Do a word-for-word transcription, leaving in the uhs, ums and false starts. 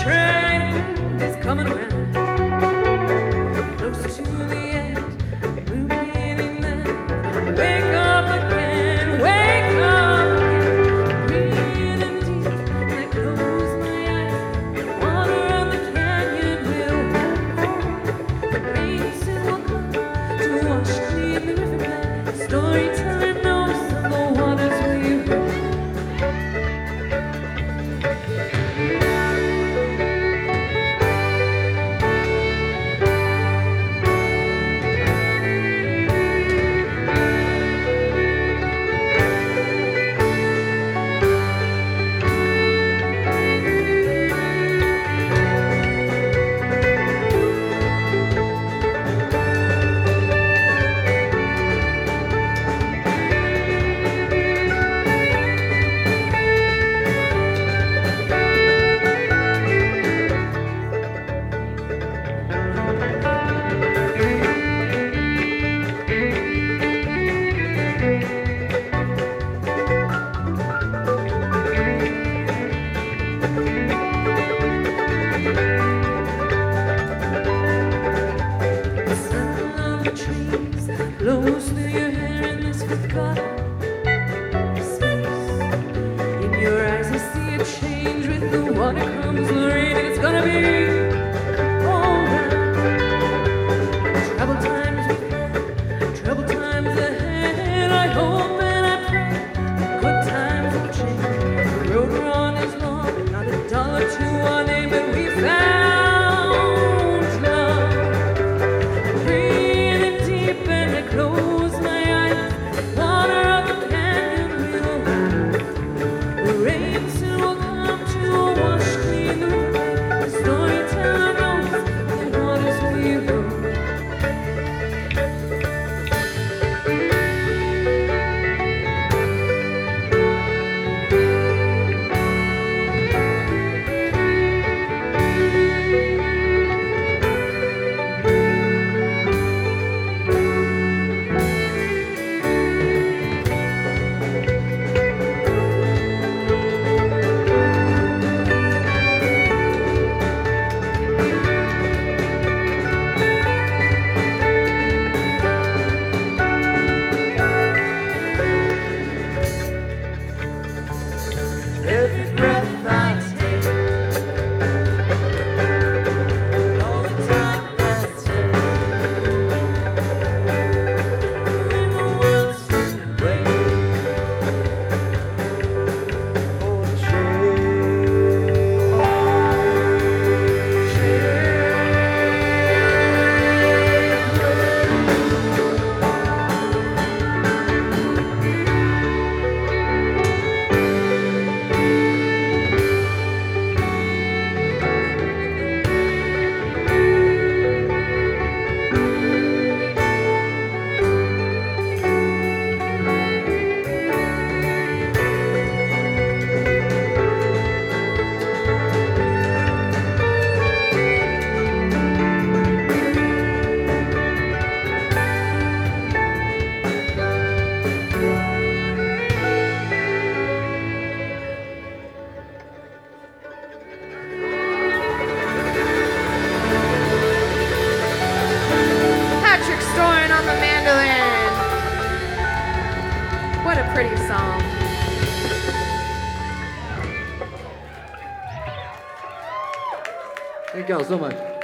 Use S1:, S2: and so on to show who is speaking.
S1: train is coming around, close to the end, moving then. Wake up again, wake up again, breathing deep, and I close my eyes. The water of the canyon will fall. The rain soon will come to wash clean the riverbed. Storyteller knows of the waters we run. Blows through your hair in this forgotten space. In your eyes I see a change with the water comes the rain. It's gonna be alright. Troubled times we've had, troubled times ahead. I hope and I pray good times will change. The road we're on is long, not a dollar to our name, but we found love. Breathing deep and I close my eyes. Water of the canyon will run. The rain soon will come to wash clean the river. The storyteller knows the waters we run. Every breath I take, all the time I take, when the world seems to wait for the change.
S2: Patrick Stoyan on the mandolin. What a pretty song.
S3: Thank y'all so much.